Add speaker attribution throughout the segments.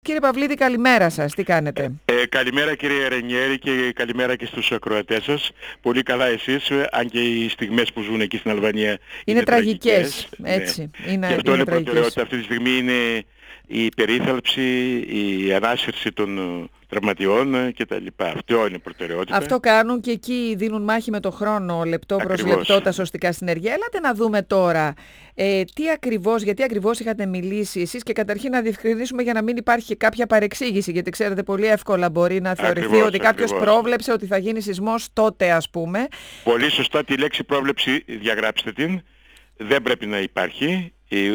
Speaker 1: Κύριε Παυλίδη, καλημέρα σας. Τι κάνετε?
Speaker 2: Καλημέρα κύριε Ρενιέρη και καλημέρα και στους ακροατές σας. Πολύ καλά εσείς, αν και οι στιγμές που ζουν εκεί στην Αλβανία είναι
Speaker 1: τραγικές.
Speaker 2: Έτσι.
Speaker 1: Ναι.
Speaker 2: Και αυτό είναι
Speaker 1: τραγικές.
Speaker 2: προτεραιότητα. Αυτή τη στιγμή είναι η περίθαλψη, η ανάσυρση των τραυματιών κτλ. Αυτό είναι προτεραιότητα.
Speaker 1: Αυτό κάνουν και εκεί δίνουν μάχη με το χρόνο, λεπτό προς λεπτό, τα σωστικά συνεργεία. Έλατε να δούμε τώρα γιατί ακριβώς είχατε μιλήσει εσείς και καταρχήν να διευκρινίσουμε για να μην υπάρχει κάποια παρεξήγηση, γιατί ξέρετε πολύ εύκολα μπορεί να θεωρηθεί ότι κάποιος πρόβλεψε ότι θα γίνει σεισμός τότε, ας πούμε.
Speaker 2: Πολύ σωστά τη λέξη πρόβλεψη διαγράψτε την. Δεν πρέπει να υπάρχει.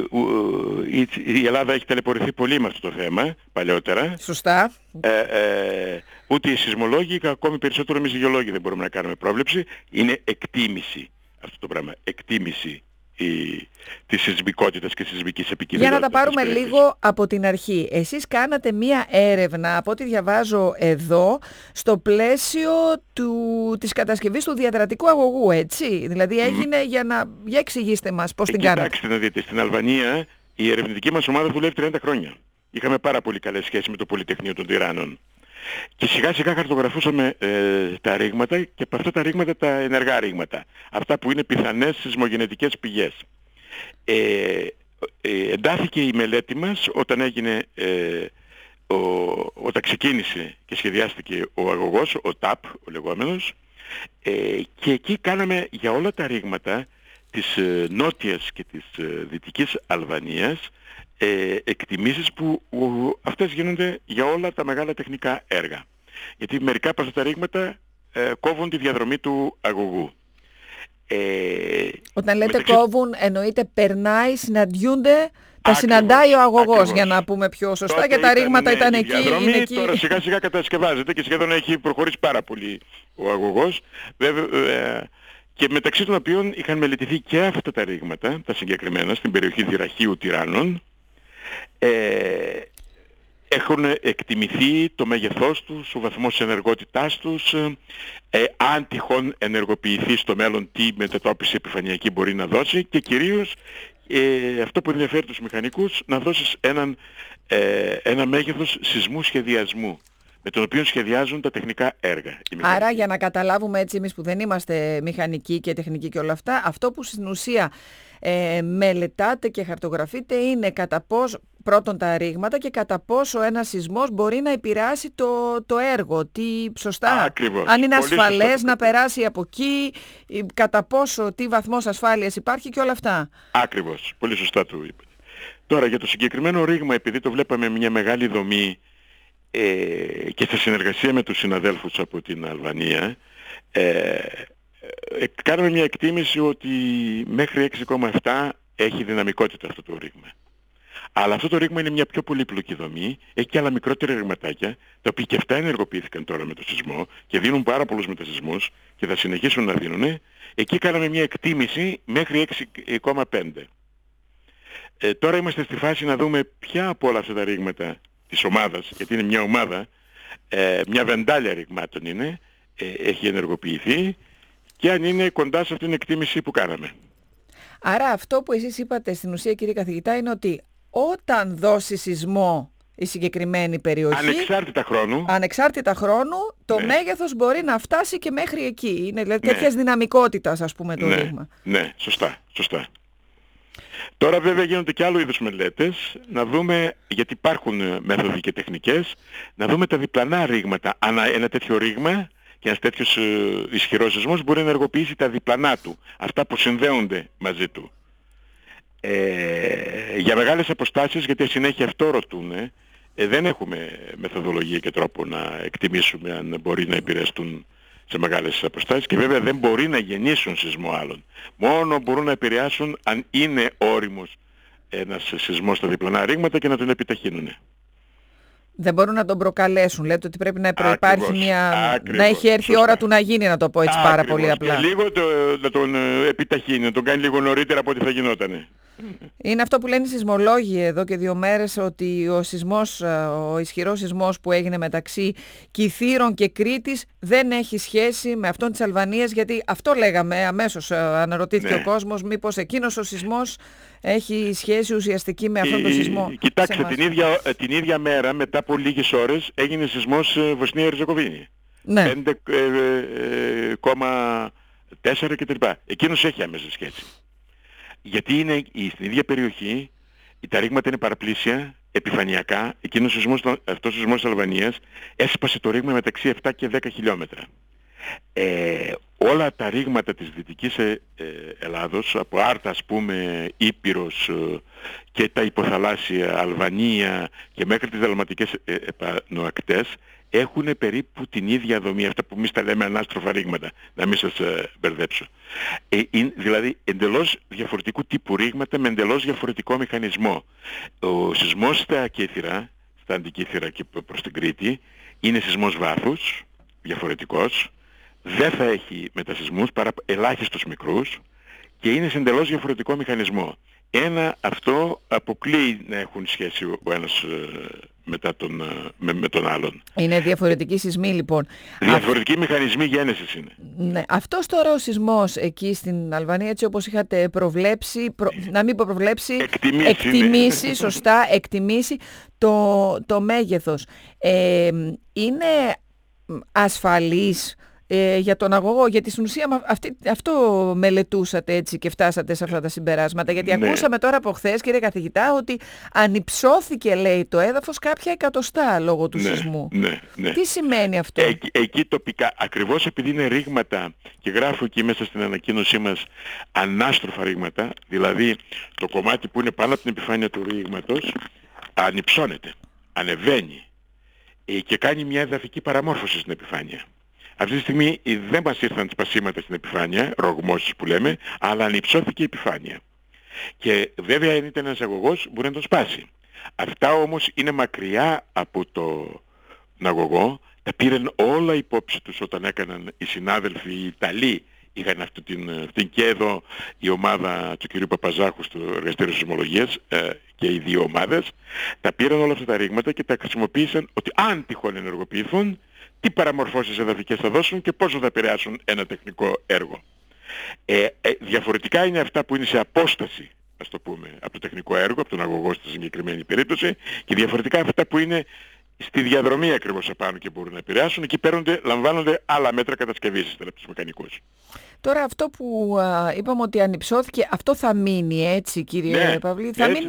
Speaker 2: Η Ελλάδα έχει ταλαιπωρηθεί πολύ με αυτό το θέμα παλαιότερα.
Speaker 1: Σωστά.
Speaker 2: Ούτε οι σεισμολόγοι, ακόμη περισσότερο εμείς οι γεωλόγοι δεν μπορούμε να κάνουμε πρόβλεψη. Είναι εκτίμηση αυτό το πράγμα. Εκτίμηση της σεισμικότητας και της σεισμικής επικινδυνότητας.
Speaker 1: Για να τα πάρουμε λίγο από την αρχή. Εσείς κάνατε μία έρευνα, από ό,τι διαβάζω εδώ, στο πλαίσιο της κατασκευής του διαδρατικού αγωγού, έτσι. Δηλαδή έγινε για εξηγήστε μας πώς την κάνατε.
Speaker 2: Κοιτάξτε να δείτε, στην Αλβανία η ερευνητική μας ομάδα δουλεύει 30 χρόνια. Είχαμε πάρα πολύ καλές σχέσεις με το Πολυτεχνείο των Τυράννων. Και σιγά σιγά χαρτογραφούσαμε τα ρήγματα και από αυτά τα ρήγματα τα ενεργά ρήγματα. Αυτά που είναι πιθανές σεισμογενετικές πηγές. Εντάθηκε η μελέτη μας όταν ξεκίνησε και σχεδιάστηκε ο αγωγός, ο TAP, ο λεγόμενος, και εκεί κάναμε για όλα τα ρήγματα της νότιας και της δυτικής Αλβανίας εκτιμήσεις που αυτές γίνονται για όλα τα μεγάλα τεχνικά έργα. Γιατί μερικά από αυτά τα ρήγματα κόβουν τη διαδρομή του αγωγού.
Speaker 1: Όταν λέτε κόβουν, εννοείται περνάει, συναντιούνται, τα συναντάει ο αγωγός, για να πούμε πιο σωστά.
Speaker 2: Τότε
Speaker 1: και τα ρήγματα ήταν εκεί,
Speaker 2: διαδρομή,
Speaker 1: είναι εκεί.
Speaker 2: Τώρα σιγά σιγά κατασκευάζεται και σχεδόν έχει προχωρήσει πάρα πολύ ο αγωγός. Βέβαια, και μεταξύ των οποίων είχαν μελετηθεί και αυτά τα ρήγματα, τα συγκεκριμένα, στην περιοχή Δυραχείου Τυράννων. Έχουν εκτιμηθεί το μέγεθός τους, ο βαθμός ενεργότητάς τους, αν τυχόν ενεργοποιηθεί στο μέλλον τι μετατόπιση επιφανειακή μπορεί να δώσει και κυρίως αυτό που ενδιαφέρει τους μηχανικούς, να δώσεις ένα μέγεθος σεισμού σχεδιασμού με τον οποίο σχεδιάζουν τα τεχνικά έργα.
Speaker 1: Άρα για να καταλάβουμε έτσι εμείς που δεν είμαστε μηχανικοί και τεχνικοί και όλα αυτά, αυτό που στην ουσία μελετάτε και χαρτογραφείτε είναι κατά πώς πρώτον τα ρήγματα και κατά πόσο ένας σεισμός μπορεί να επηρεάσει το έργο. Σωστά,
Speaker 2: Ακριβώς.
Speaker 1: Αν είναι
Speaker 2: πολύ
Speaker 1: ασφαλές
Speaker 2: σωστά.
Speaker 1: να περάσει από εκεί, κατά πόσο, τι βαθμός ασφάλειας υπάρχει και όλα αυτά.
Speaker 2: Ακριβώς. Πολύ σωστά το είπατε. Τώρα για το συγκεκριμένο ρήγμα, επειδή το βλέπαμε μια μεγάλη δομή και σε συνεργασία με τους συναδέλφους από την Αλβανία, κάναμε μια εκτίμηση ότι μέχρι 6,7 έχει δυναμικότητα αυτό το ρήγμα. Αλλά αυτό το ρήγμα είναι μια πιο πολύπλοκη δομή, έχει και άλλα μικρότερα ρηγματάκια, τα οποία και αυτά ενεργοποιήθηκαν τώρα με το σεισμό και δίνουν πάρα πολλούς μετασεισμούς και θα συνεχίσουν να δίνουν. Εκεί κάναμε μια εκτίμηση μέχρι 6,5. Τώρα είμαστε στη φάση να δούμε ποια από όλα αυτά τα ρήγματα της ομάδας, γιατί είναι μια ομάδα, μια βεντάλια ρηγμάτων είναι, έχει ενεργοποιηθεί και αν είναι κοντά σε αυτήν την εκτίμηση που κάναμε.
Speaker 1: Άρα αυτό που εσείς είπατε στην ουσία, κύριε καθηγητά, είναι ότι όταν δώσει σεισμό η συγκεκριμένη περιοχή, ανεξάρτητα χρόνου, το μέγεθος μπορεί να φτάσει και μέχρι εκεί. Είναι δηλαδή τέτοιας δυναμικότητας, ας πούμε, το ρήγμα.
Speaker 2: Ναι, σωστά. Τώρα βέβαια γίνονται και άλλου είδους μελέτες, να δούμε, γιατί υπάρχουν μέθοδοι και τεχνικές, να δούμε τα διπλανά ρήγματα. Ένα τέτοιο ρήγμα και ένας τέτοιος ισχυρός σεισμός μπορεί να ενεργοποιήσει τα διπλανά του, αυτά που συνδέονται μαζί του. Για μεγάλες αποστάσεις, γιατί συνέχεια αυτό ρωτούν, δεν έχουμε μεθοδολογία και τρόπο να εκτιμήσουμε αν μπορεί να επηρεαστούν σε μεγάλες αποστάσεις και βέβαια δεν μπορεί να γεννήσουν σεισμό άλλων. Μόνο μπορούν να επηρεάσουν αν είναι όριμος ένας σεισμός στα διπλανά ρήγματα και να τον επιταχύνουν.
Speaker 1: Δεν μπορούν να τον προκαλέσουν. Λέτε ότι πρέπει να προϋπάρχει να έχει έρθει η ώρα του να γίνει, να το πω έτσι πάρα πολύ απλά.
Speaker 2: Και λίγο να τον επιταχύνει, να τον κάνει λίγο νωρίτερα από ό,τι θα γινότανε.
Speaker 1: Είναι αυτό που λένε οι σεισμολόγοι εδώ και 2 μέρες, ότι ο ισχυρός σεισμός που έγινε μεταξύ Κιθήρων και Κρήτης δεν έχει σχέση με αυτόν της Αλβανίας, γιατί αυτό λέγαμε αμέσως, αναρωτήθηκε ο κόσμος, μήπως εκείνος ο σεισμός έχει σχέση ουσιαστική με αυτόν τον σεισμό.
Speaker 2: Κοιτάξτε, την ίδια μέρα, μετά από λίγες ώρες, έγινε σεισμός Βοσνία-Ριζεγοβίνη.
Speaker 1: Ναι.
Speaker 2: 5,4 κτλ. Εκείνος έχει άμεση σχέση. Γιατί είναι στην ίδια περιοχή, τα ρήγματα είναι παραπλήσια, επιφανειακά. Αυτός ο σεισμός της Αλβανίας έσπασε το ρήγμα μεταξύ 7 και 10 χιλιόμετρα. Όλα τα ρήγματα της Δυτικής Ελλάδος, από Άρτα ας πούμε, Ήπειρος και τα υποθαλάσσια, Αλβανία και μέχρι τις δαλματικές επανοακτές, έχουν περίπου την ίδια δομή, αυτά που εμείς τα λέμε ανάστροφα ρήγματα, να μην σας μπερδέψω. Δηλαδή εντελώς διαφορετικού τύπου ρήγματα με εντελώς διαφορετικό μηχανισμό. Ο σεισμός στα Κύθυρα, στα Αντικύθυρα και προς την Κρήτη, είναι σεισμός βάθους, διαφορετικός, δεν θα έχει μετασεισμούς παρά ελάχιστος μικρούς και είναι σε εντελώς διαφορετικό μηχανισμό. Αυτό αποκλείει να έχουν σχέση ο ένας με τον άλλον.
Speaker 1: Είναι διαφορετικοί σεισμοί λοιπόν.
Speaker 2: Διαφορετικοί μηχανισμοί γένεσης είναι.
Speaker 1: Ναι. Αυτός τώρα ο σεισμός εκεί στην Αλβανία, έτσι όπως είχατε προβλέψει, να μην πω προβλέψει, εκτιμήσει, σωστά, εκτιμήσει το μέγεθος. Είναι ασφαλής για τον αγωγό, γιατί στην ουσία αυτό μελετούσατε έτσι και φτάσατε σε αυτά τα συμπεράσματα, γιατί ακούσαμε τώρα από χθες, κύριε καθηγητά, ότι ανυψώθηκε, λέει, το έδαφος κάποια εκατοστά λόγω του σεισμού.
Speaker 2: Ναι.
Speaker 1: Τι σημαίνει αυτό?
Speaker 2: Εκεί τοπικά, ακριβώς επειδή είναι ρήγματα, και γράφω εκεί μέσα στην ανακοίνωσή μας ανάστροφα ρήγματα, δηλαδή το κομμάτι που είναι πάνω από την επιφάνεια του ρήγματος ανυψώνεται, ανεβαίνει και κάνει μια εδαφική παραμόρφωση στην επιφάνεια. Αυτή τη στιγμή δεν μας ήρθαν σπασίματα στην επιφάνεια, ρογμώσεις που λέμε, αλλά ανυψώθηκε η επιφάνεια. Και βέβαια αν ήταν ένας αγωγός μπορεί να τον σπάσει. Αυτά όμως είναι μακριά από τον αγωγό, τα πήραν όλα υπόψη τους όταν έκαναν οι συνάδελφοι οι Ιταλοί. Είχαν αυτήν και εδώ η ομάδα του κ. Παπαζάχου στο εργαστήριο σεισμολογίας και οι δύο ομάδες. Τα πήραν όλα αυτά τα ρήγματα και τα χρησιμοποίησαν ότι αν τυχόν ενεργοποιηθούν, τι παραμορφώσεις εδαφικές θα δώσουν και πόσο θα επηρεάσουν ένα τεχνικό έργο. Διαφορετικά είναι αυτά που είναι σε απόσταση, ας το πούμε, από το τεχνικό έργο, από τον αγωγό στη συγκεκριμένη περίπτωση, και διαφορετικά αυτά που είναι στη διαδρομή ακριβώς απάνω και μπορούν να επηρεάσουν. Εκεί λαμβάνονται άλλα μέτρα κατασκευής από τους μηχανικούς.
Speaker 1: Τώρα αυτό που είπαμε ότι ανυψώθηκε, αυτό θα μείνει έτσι, κύριε Παυλή? Θα μείνει.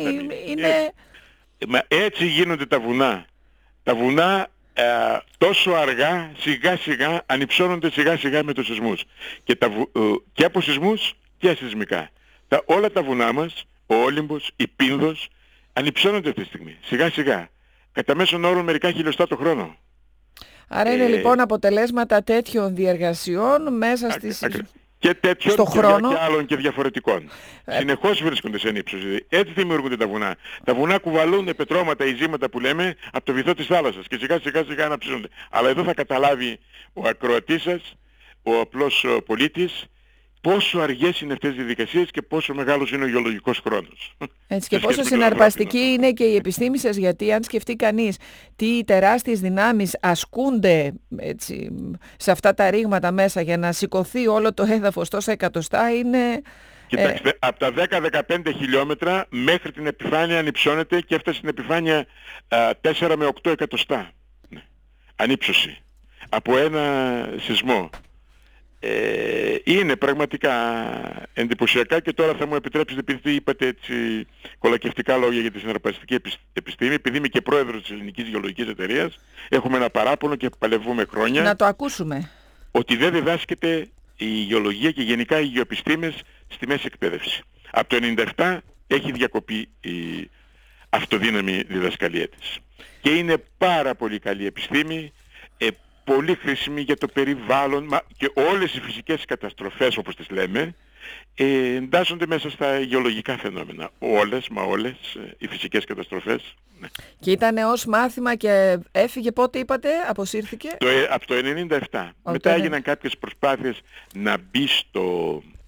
Speaker 2: Έτσι γίνονται τα βουνά. Τα βουνά τόσο αργά, σιγά σιγά, ανυψώνονται σιγά σιγά με τους σεισμούς. Και από σεισμούς και ασεισμικά. Όλα τα βουνά μας, ο Όλυμπος, η Πίνδος, ανυψώνονται αυτή τη στιγμή, σιγά σιγά. Κατά μέσον όρο μερικά χιλιοστά το χρόνο.
Speaker 1: Άρα είναι λοιπόν αποτελέσματα τέτοιων διεργασιών μέσα
Speaker 2: και τέτοιων
Speaker 1: χρόνο.
Speaker 2: Και άλλων και διαφορετικών. Συνεχώς βρίσκονται σε ύψος. Έτσι δημιουργούνται τα βουνά. Τα βουνά κουβαλούν πετρώματα, ειζήματα που λέμε, από το βυθό της θάλασσας και σιγά σιγά αναψύνονται. Αλλά εδώ θα καταλάβει ο ακροατής σας, ο απλός πολίτης, πόσο αργές είναι αυτές οι διαδικασίες και πόσο μεγάλος είναι ο γεωλογικός χρόνος.
Speaker 1: Έτσι, και πόσο συναρπαστική είναι και η επιστήμη σας, γιατί αν σκεφτεί κανείς τι τεράστιες δυνάμεις ασκούνται έτσι, σε αυτά τα ρήγματα μέσα για να σηκωθεί όλο το έδαφος τόσα εκατοστά, είναι...
Speaker 2: Κοιτάξτε, από τα 10-15 χιλιόμετρα μέχρι την επιφάνεια ανυψώνεται και έφτασε στην επιφάνεια 4 με 8 εκατοστά. Ανύψωση. Από ένα σεισμό. Είναι πραγματικά εντυπωσιακά. Και τώρα θα μου επιτρέψετε, επειδή είπατε έτσι κολακευτικά λόγια για τη συναρπαστική επιστήμη, επειδή είμαι και πρόεδρος της Ελληνικής Γεωλογικής Εταιρείας, έχουμε ένα παράπονο και παλεύουμε χρόνια.
Speaker 1: Να το ακούσουμε.
Speaker 2: Ότι δεν διδάσκεται η γεωλογία και γενικά οι γεωεπιστήμες στη μέση εκπαίδευση. Από το 1997 έχει διακοπεί η αυτοδύναμη διδασκαλία της. Και είναι πάρα πολύ καλή επιστήμη, πολύ χρήσιμη για το περιβάλλον, και όλες οι φυσικές καταστροφές, όπως τις λέμε, εντάσσονται μέσα στα γεωλογικά φαινόμενα. Όλες οι φυσικές καταστροφές. Ναι.
Speaker 1: Και ήταν ως μάθημα και έφυγε πότε είπατε, αποσύρθηκε?
Speaker 2: Από το 1997. Μετά έγιναν κάποιες προσπάθειες να μπει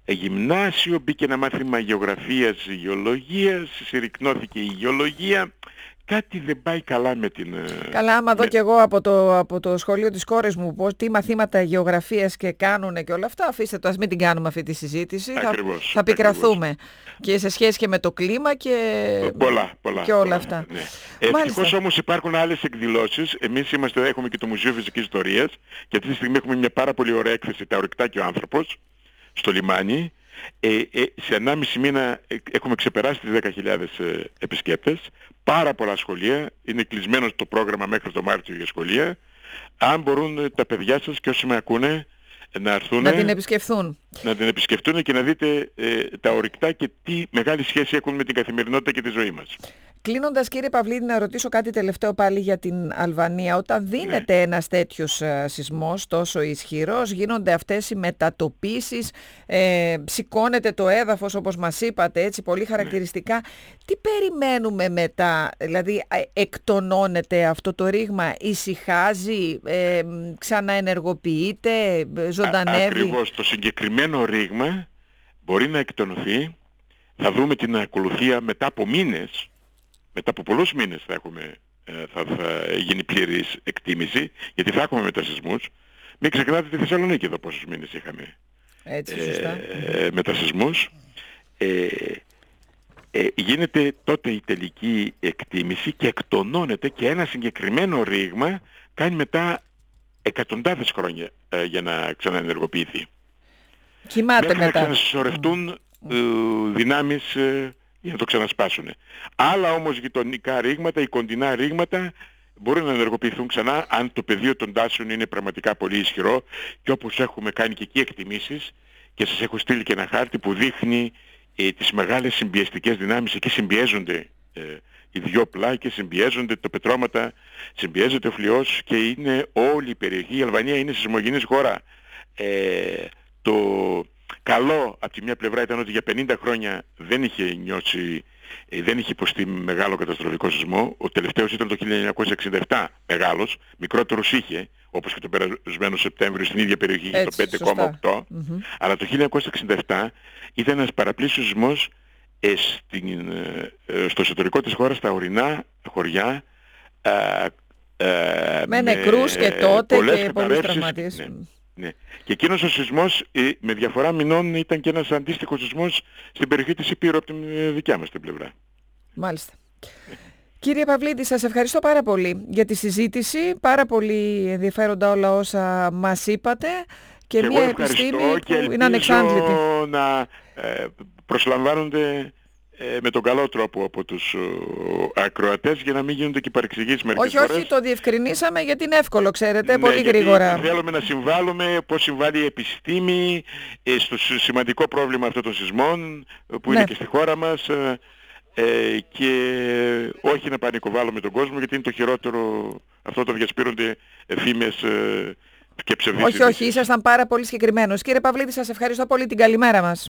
Speaker 2: γυμνάσιο, μπήκε ένα μάθημα γεωγραφίας, γεωλογίας, συρρυκνώθηκε η γεωλογία. Κάτι δεν πάει καλά με την...
Speaker 1: Καλά, άμα δω κι εγώ από το σχολείο της κόρης μου τι μαθήματα γεωγραφίας και κάνουνε και όλα αυτά, αφήστε το, ας μην την κάνουμε αυτή τη συζήτηση.
Speaker 2: Ακριβώς,
Speaker 1: θα πικραθούμε. Και σε σχέση και με το κλίμα και και όλα αυτά.
Speaker 2: Ναι. Ευτυχώς όμως υπάρχουν άλλες εκδηλώσεις. Εμείς έχουμε και το Μουσείο Φυσικής Ιστορίας και αυτή τη στιγμή έχουμε μια πάρα πολύ ωραία έκθεση, τα ορυκτά και ο άνθρωπος, στο λιμάνι. Σε 1,5 μήνα έχουμε ξεπεράσει τις 10.000 επισκέπτες. Πάρα πολλά σχολεία. Είναι κλεισμένο το πρόγραμμα μέχρι το Μάρτιο για σχολεία. Αν μπορούν τα παιδιά σας και όσοι με ακούνε να έρθουν
Speaker 1: να την επισκεφθούν.
Speaker 2: Να την επισκεφτούν και να δείτε τα ορυκτά και τι μεγάλη σχέση έχουν με την καθημερινότητα και τη ζωή μας.
Speaker 1: Κλείνοντας, κύριε Παυλίδη, να ρωτήσω κάτι τελευταίο πάλι για την Αλβανία. Όταν δίνεται ένας τέτοιος σεισμός τόσο ισχυρός, γίνονται αυτές οι μετατοπίσεις, σηκώνεται το έδαφος όπως μας είπατε, έτσι πολύ χαρακτηριστικά. Τι περιμένουμε μετά, δηλαδή εκτονώνεται αυτό το ρήγμα, ησυχάζει, ξαναενεργοποιείται, ζωντανεύει?
Speaker 2: Ακριβώς, το συγκεκριμένο ρήγμα μπορεί να εκτονωθεί. Θα δούμε την ακολουθία μετά από μήνες. Μετά από πολλούς μήνες θα γίνει πλήρης εκτίμηση, γιατί θα έχουμε μετασεισμούς. Μην ξεχνάτε τη Θεσσαλονίκη εδώ πόσους μήνες είχαμε μετασεισμούς. Γίνεται τότε η τελική εκτίμηση και εκτονώνεται και ένα συγκεκριμένο ρήγμα κάνει μετά εκατοντάδες χρόνια για να ξαναενεργοποιηθεί.
Speaker 1: Κοιμάται
Speaker 2: μέχρι
Speaker 1: μετά.
Speaker 2: Να ξανασυσσωρευτούν δυνάμεις για να το ξανασπάσουν. Άλλα όμως γειτονικά ρήγματα ή κοντινά ρήγματα μπορούν να ενεργοποιηθούν ξανά αν το πεδίο των τάσεων είναι πραγματικά πολύ ισχυρό, και όπως έχουμε κάνει και εκεί εκτιμήσεις και σας έχω στείλει και ένα χάρτη που δείχνει τις μεγάλες συμπιεστικές δυνάμεις. Εκεί συμπιέζονται οι δυο πλάκες, συμπιέζονται τα πετρώματα, συμπιέζεται ο φλοιός και είναι όλη η περιοχή. Η Αλβανία είναι σεισμογενής χώρα. Το καλό από τη μια πλευρά ήταν ότι για 50 χρόνια δεν είχε υποστεί μεγάλο καταστροφικό σεισμό. Ο τελευταίος ήταν το 1967, μεγάλος, μικρότερος είχε, όπως και τον περασμένο Σεπτέμβριο στην ίδια περιοχή, το 5,8. Αλλά το 1967 ήταν ένας παραπλήσιος σεισμός στο εσωτερικό της χώρας, στα ορεινά χωριά,
Speaker 1: με νεκρούς και τότε και πολλούς τραυματίες.
Speaker 2: Ναι. Και εκείνος ο σεισμός με διαφορά μηνών ήταν και ένας αντίστοιχος σεισμός στην περιοχή της Υπήρου από την δικιά μας την πλευρά.
Speaker 1: Μάλιστα. Κύριε Παυλίδη, σας ευχαριστώ πάρα πολύ για τη συζήτηση. Πάρα πολύ ενδιαφέροντα όλα όσα μας είπατε και μια επιστήμη που είναι ανεξάντλητη.
Speaker 2: Να προσλαμβάνονται με τον καλό τρόπο από τους ακροατές για να μην γίνονται και παρεξηγήσεις μερικές φορές.
Speaker 1: Όχι, το διευκρινίσαμε γιατί είναι εύκολο, ξέρετε, πολύ γρήγορα.
Speaker 2: Θέλουμε να συμβάλλουμε πώς συμβάλλει η επιστήμη στο σημαντικό πρόβλημα αυτών των σεισμών που είναι και στη χώρα μας, και όχι να πανικοβάλλουμε τον κόσμο, γιατί είναι το χειρότερο, αυτό το διασπείρονται φήμες και ψευδείς.
Speaker 1: Όχι, ήσασταν πάρα πολύ συγκεκριμένος. Κύριε Παυλίδη, σας ευχαριστώ πολύ, την καλημέρα μας.